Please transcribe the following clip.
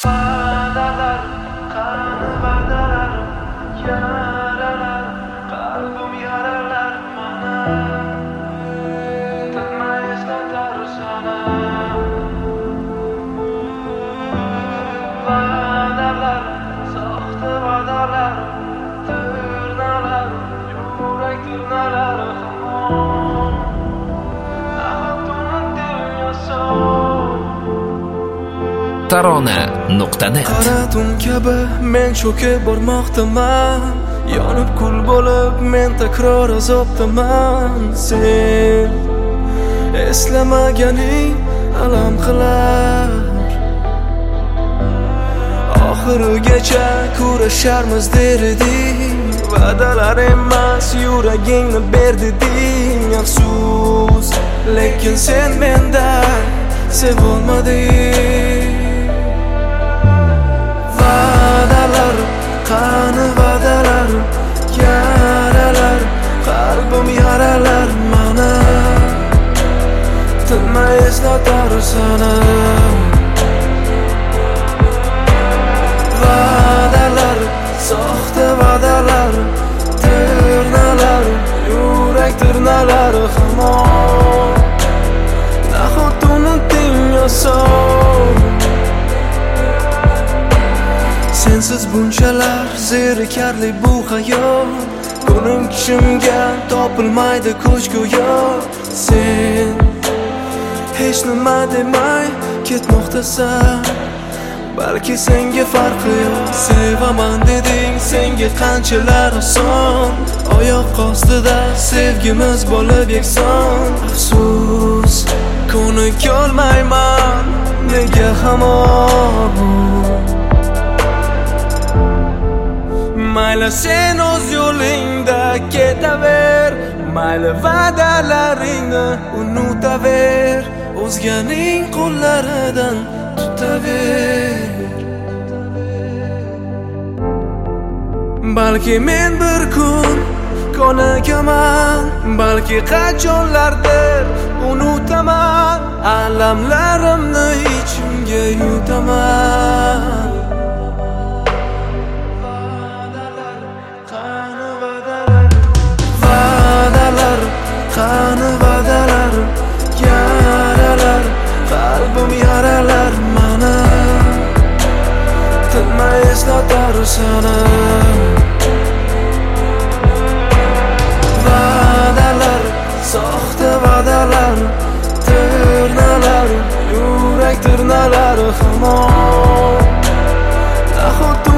Va'dalar, qani va'dalar, yaralar, qalbim yaralar mana. Tinmay eslatar sana. Va'dalar, soxta va'dalar, turnalar, yurak turnalar hamon. Nahot unutdim yo'q. Tarona.net Qara tun kabi men cho'kib bormoqdaman, yonib kul bo'lib men takror azobdaman. Sen eslamaganing alam qilar, oxirigacha kurasharmiz der eding. Va'dalar emas yuragingni ber deding. Afsus, lekin sen mendan sevolmading. Va'dalar, qani va'dalar, yaralar, qalbim yaralar mana. Tinmay eslatar sana. Va'dalar, soxta va'dalar, turnalar, yurak turnalar hamon. Nahot unutding yo'q. Sensiz bunchalar zerikarli bu hayot, ko'nglim kishimga topilmaydi ko'ch go'yo. Sen hech nima demay ketmoqdasan, balki senga farqi yo'q. Sevaman deding senga qanchalar oson, oyoq ostida sevgimiz bo'lib yakson. Afsus, ko'nikolmayman nega hamon. Mayli sen o'z yo'lingda ketaver, mayli va'dalaringni unutaver, o'zganing qo'llaridan tutaver. Balki men bir kun ko'nikaman, balki qachonlardir unutaman, alamlarimni ichimga yutaman. Qani va'dalar, yaralar, qalbim yaralar mana. Tinmay eslatar sana. Va'dalar, soxta va'dalar, turnalar, yurak turnalar hamon. Nahot